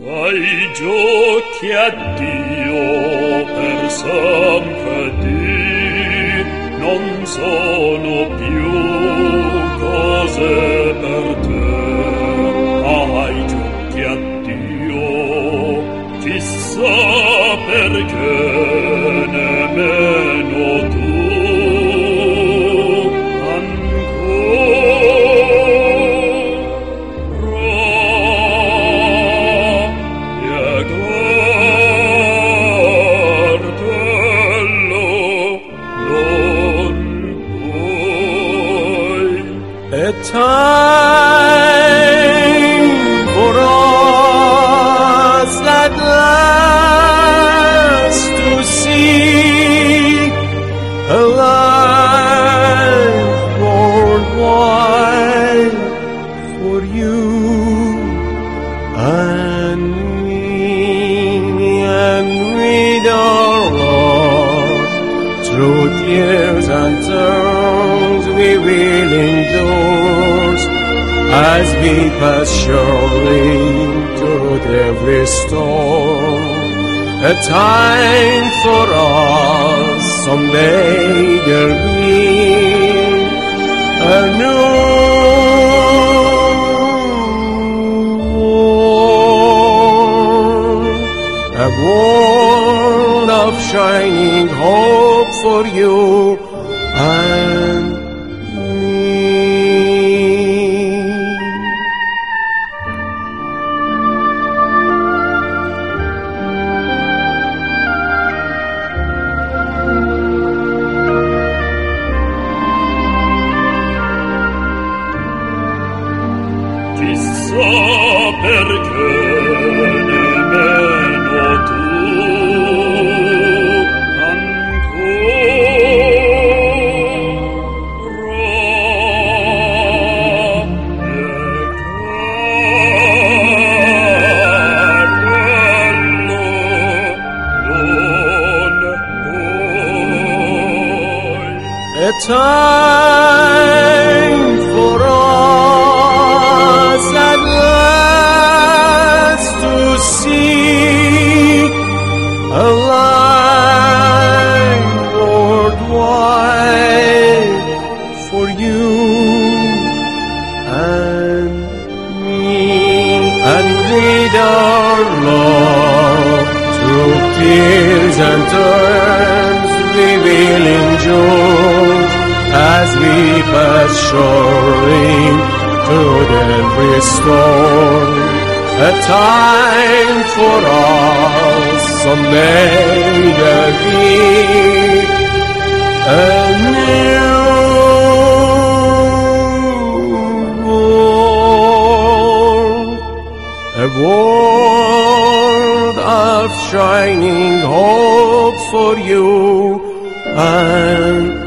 Ai giochi a Dio per sempre di, non sono più cose per te. Ai giochi a Dio, chissà perché nemmeno tu a time for us at last to see a life worldwide for you and me, and with our Lord through tears and tears we will endure as we pass surely through every storm. A time for us, someday there'll be a new world, a world of shining hope for you and chissà perché nemmeno tu a time for us at last to see a life worldwide for you and me, and with our love through tears and turns we will endure as we pass surely through every storm. A time for us, someday there'll be a new world, a world of shining hope for you and